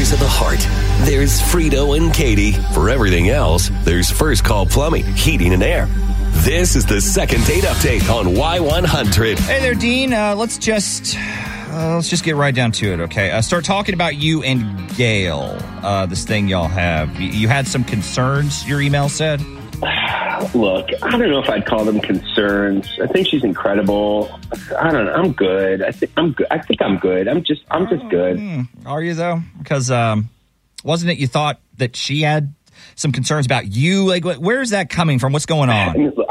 matters of the heart, there's Frito and Katie. For everything else, there's First Call Plumbing, Heating and Air. This is the second date update on Y100. Hey there, Dean. Let's just get right down to it, okay? Start talking about you and Gail, this thing y'all have. You had some concerns, your email said? Look, I don't know if I'd call them concerns. I think she's incredible. I don't know. I'm good. I think I'm good. I'm just good. Are you though? Because wasn't it you thought that she had some concerns about you? Like, where is that coming from? What's going on? Look,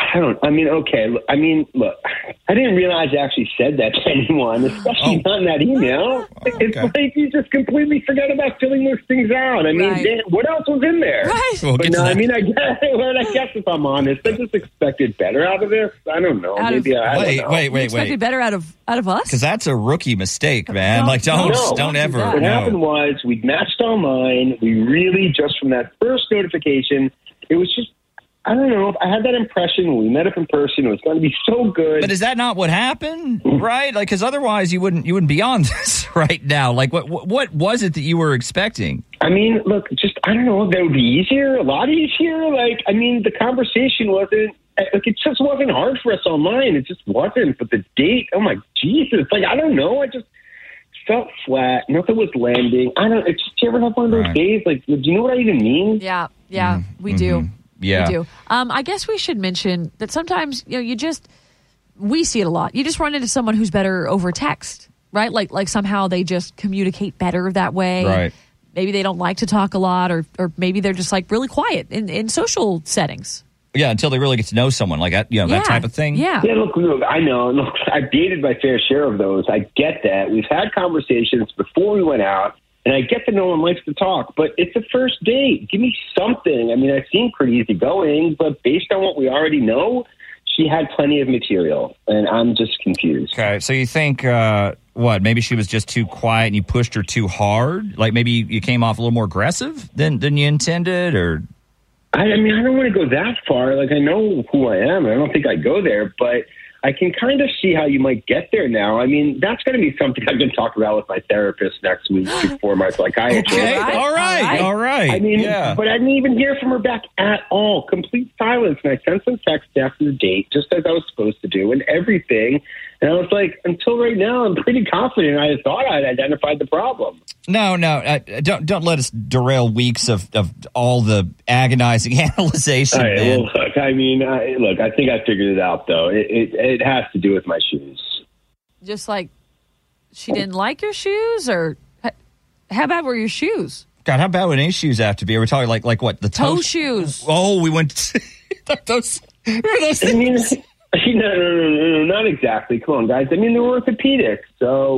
I didn't realize I actually said that to anyone, especially not in that email. Okay. It's like you just completely forgot about filling those things out. I mean, Right. what else was in there? Right. We'll But get to no, that. I mean, I guess if I'm honest, I just expected better out of this. I don't know. I don't know. Wait. Expected better out of us? Because that's a rookie mistake, man. No, Like, don't don't do ever. that. What no. happened was we matched online. We really, just from that first notification, it was just, I don't know. I had that impression when we met up in person. It was going to be so good. But is that not what happened? Right? Like, because otherwise you wouldn't be on this right now. Like, what was it that you were expecting? I mean, look, just, I don't know. That would be easier, a lot easier. Like, I mean, the conversation wasn't, like, it just wasn't hard for us online. It just wasn't. But the date, oh my Jesus. Like, I don't know. I just felt flat. Nothing was landing. I don't, it's just, do you ever have one of those Right. days? Like, do you know what I even mean? Yeah, we do. Yeah. We do. I guess we should mention that sometimes, we see it a lot. You just run into someone who's better over text, right? Like somehow they just communicate better that way. Right. Maybe they don't like to talk a lot, or maybe they're just like really quiet in social settings. Yeah, until they really get to know someone, like that, that type of thing. Yeah. Yeah, look, I know. Look, I've dated my fair share of those. I get that. We've had conversations before we went out, and I get that no one likes to talk, but it's a first date. Give me something. I mean, I seem pretty easygoing, but based on what we already know, she had plenty of material, and I'm just confused. Okay, so you think, maybe she was just too quiet and you pushed her too hard? Like maybe you came off a little more aggressive than you intended, or... I mean, I don't want to go that far. Like, I know who I am. I don't think I'd go there, but I can kind of see how you might get there now. I mean, that's going to be something I'm going to talk about with my therapist next week before my psychiatrist. Okay, All right, all right. I mean, yeah. but I didn't even hear from her back at all. Complete silence. And I sent some text after the date, just as I was supposed to do, and everything. And I was like, until right now, I'm pretty confident I thought I'd identified the problem. No, don't let us derail weeks of all the agonizing analyzation. All right, man. well, look, I mean, I think I figured it out, though. It has to do with my shoes. Just like she didn't like your shoes, or how bad were your shoes? God, how bad would any shoes have to be? Are we talking like what, the Toe shoes. Oh, we went to those. Those I mean, no, not exactly. Come on, guys. I mean, they're orthopedic, so...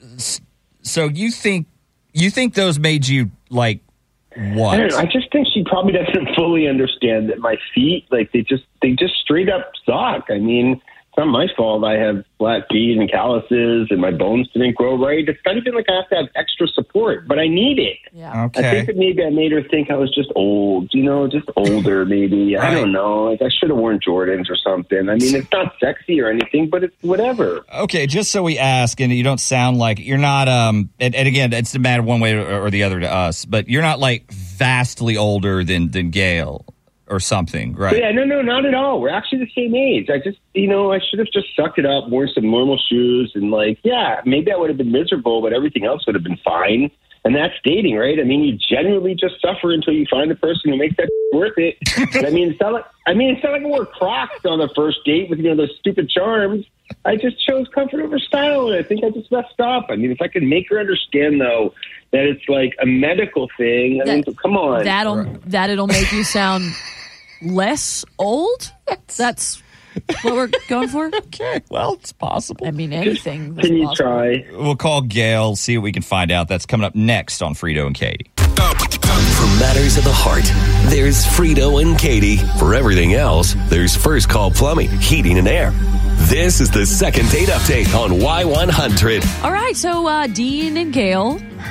So you think those made you like what? I don't know. I just think she probably doesn't fully understand that my feet, like, they just straight up suck. I mean, it's not my fault I have flat feet and calluses and my bones didn't grow right. It's not even like I have to have extra support, but I need it. Yeah. Okay. I think that maybe I made her think I was just old, just older maybe. Right. I don't know. Like, I should have worn Jordans or something. I mean, it's not sexy or anything, but it's whatever. Okay, just so we ask, and you don't sound like you're not. And again, it's a matter one way or the other to us, but you're not like vastly older than Gail or something, right? Yeah, no, not at all. We're actually the same age. I just, I should have just sucked it up, worn some normal shoes, and maybe I would have been miserable, but everything else would have been fine. And that's dating, right? I mean, you genuinely just suffer until you find the person who makes that worth it. But, I mean, it's not like I wore Crocs on the first date with those stupid charms. I just chose comfort over style, and I think I just messed up. I mean, if I could make her understand, though, that it's like a medical thing, I mean, come on. That'll make you sound less old. That's what we're going for. Okay, well, it's possible. I mean, anything. Can you possible. try? We'll call Gail, see what we can find out. That's coming up next on Frito and Katie. For matters of the heart, there's Frito and Katie. For everything else, there's First Call Plumbing, Heating and Air. This is the second date update on Y100. All right, so Dean and Gail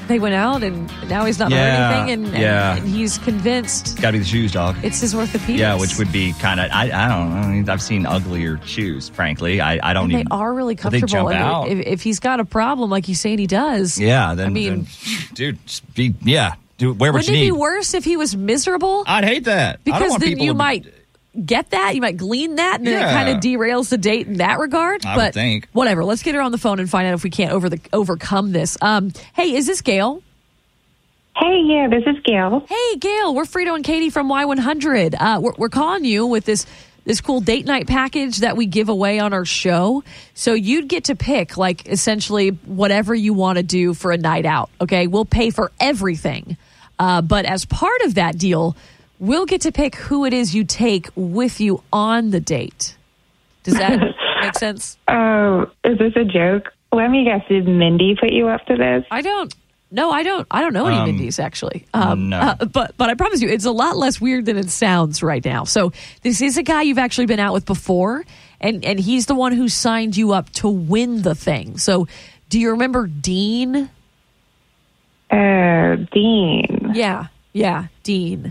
they went out and now he's not heard anything and he's convinced. Got to be the shoes, dog. It's his orthopedics. Yeah, which would be kind of, I don't know. I mean, I've seen uglier shoes, frankly. I don't even. They are really comfortable. They jump out. If he's got a problem like he's saying he does. Yeah, then dude, just wear what you need. Wouldn't it be worse if he was miserable? I'd hate that. Because then you might get that, you might glean that, and then it kind of derails the date in that regard. I would think. Whatever. Let's get her on the phone and find out if we can't overcome this. Hey, is this Gail? Hey, yeah, this is Gail. Hey, Gail, we're Frito and Katie from Y100. We're calling you with this cool date night package that we give away on our show. So you'd get to pick, like, essentially whatever you want to do for a night out, okay? We'll pay for everything. But as part of that deal, we'll get to pick who it is you take with you on the date. Does that make sense? Oh, is this a joke? Let me guess, did Mindy put you up to this? I don't know any Mindys, actually. No. But I promise you, it's a lot less weird than it sounds right now. So this is a guy you've actually been out with before, and he's the one who signed you up to win the thing. So do you remember Dean? Dean. Yeah, Dean.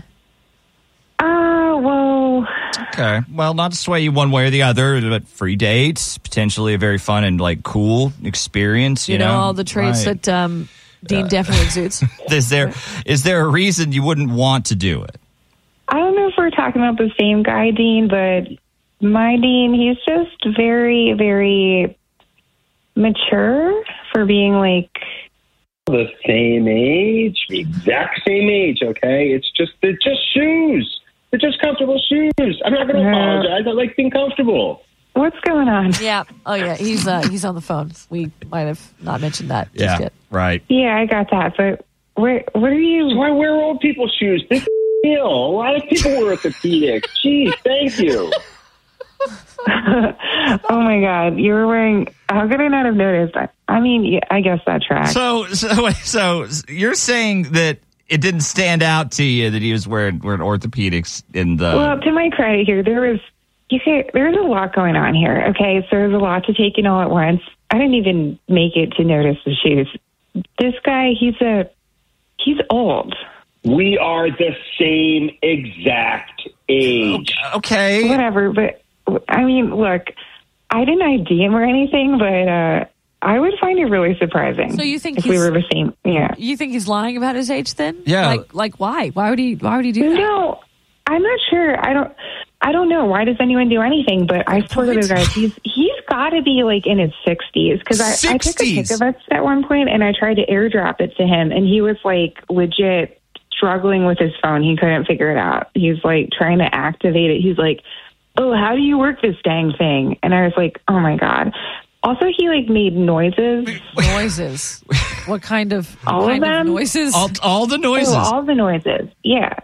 Well. Okay. Well, not to sway you one way or the other, but free dates, potentially a very fun and, like, cool experience. You know all the traits that Dean definitely exudes. Is there a reason you wouldn't want to do it? I don't know if we're talking about the same guy, Dean, but my Dean, he's just very, very mature for being, like, the same age, the exact same age, okay? They're just shoes. They're just comfortable shoes. I'm not going to apologize. I like being comfortable. What's going on? Yeah. Oh, yeah. He's on the phone. We might have not mentioned that just yet. Right. Yeah, I got that. But what are you? So I wear old people shoes. Big deal. A lot of people wear orthopedics. Geez, thank you. Oh my God, you were wearing. How could I not have noticed? I mean, yeah, I guess that tracks. So you're saying that it didn't stand out to you that he was wearing orthopedics in the. Well, to my credit here, there's a lot going on here. Okay, so there's a lot to take in all at once. I didn't even make it to notice the shoes. This guy, he's old. We are the same exact age. Okay. Whatever, but I mean, look, I didn't ID him or anything, but I would find it really surprising. So you think if we were the same? Yeah. You think he's lying about his age then? Yeah. Like why? Why would he do that? No, I'm not sure. I don't know. Why does anyone do anything? But I swear to those guys, he's got to be like in his 60s. Because I took a pic of us at one point and I tried to airdrop it to him, and he was like legit struggling with his phone. He couldn't figure it out. He's like trying to activate it. He's like, "Oh, how do you work this dang thing?" And I was like, "Oh my God." Also, he like made noises. Noises. What kind of all of them? Noises? All the noises. Oh, all the noises. Yeah.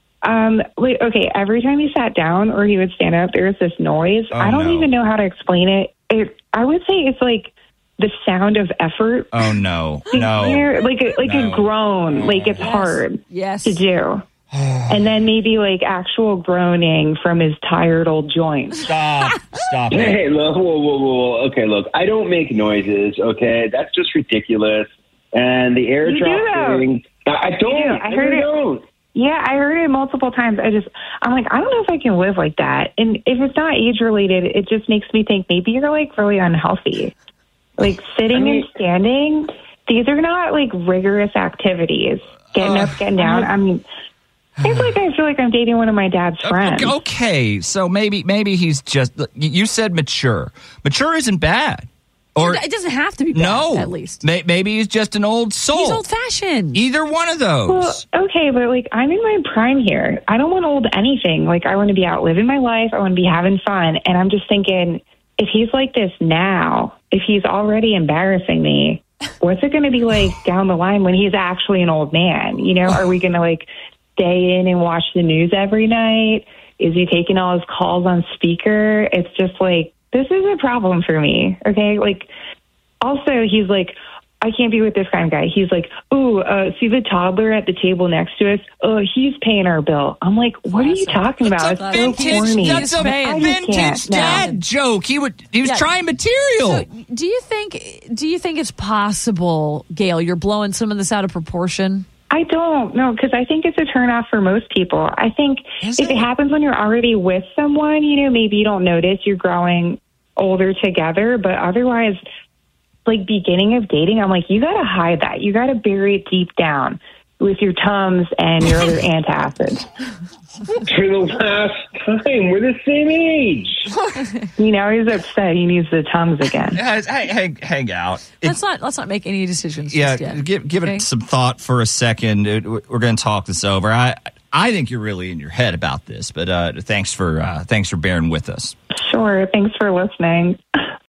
Okay. Every time he sat down or he would stand up, there was this noise. I don't even know how to explain it. I would say it's like the sound of effort. Oh no! Like a groan. Like it's hard. To do. And then maybe like actual groaning from his tired old joints. Stop it. Hey, whoa. Okay, look, I don't make noises, okay? That's just ridiculous. And the airdrop thing, I don't. I heard it. Yeah, I heard it multiple times. I'm like, I don't know if I can live like that. And if it's not age related, it just makes me think maybe you're like really unhealthy. Like sitting and standing, these are not like rigorous activities. Getting up, getting down. I mean, it's like I feel like I'm dating one of my dad's friends. Okay, so maybe he's just. You said mature. Mature isn't bad. Or it doesn't have to be bad, no, at least. Maybe he's just an old soul. He's old-fashioned. Either one of those. Well, okay, but like I'm in my prime here. I don't want old anything. Like I want to be out living my life. I want to be having fun. And I'm just thinking, if he's like this now, if he's already embarrassing me, what's it going to be like down the line when he's actually an old man? You know, are we going to like stay in and watch the news every night? Is he taking all his calls on speaker? It's just like, this is a problem for me, okay? Like, also, he's like, I can't be with this kind of guy. He's like, see the toddler at the table next to us? Oh, he's paying our bill. I'm like, what are you talking about? That's a vintage dad joke. He was trying material. So, do you think it's possible, Gail, you're blowing some of this out of proportion? I don't know, because I think it's a turnoff for most people. I think if it happens when you're already with someone, maybe you don't notice you're growing older together, but otherwise, like beginning of dating, I'm like, you got to hide that. You got to bury it deep down with your Tums and your other antacids. For the last time, we're the same age. He's upset. He needs the Tums again. Hang out. Let's not make any decisions. Yeah, just yet. give it some thought for a second. We're going to talk this over. I think you're really in your head about this, but thanks for bearing with us. Sure. Thanks for listening.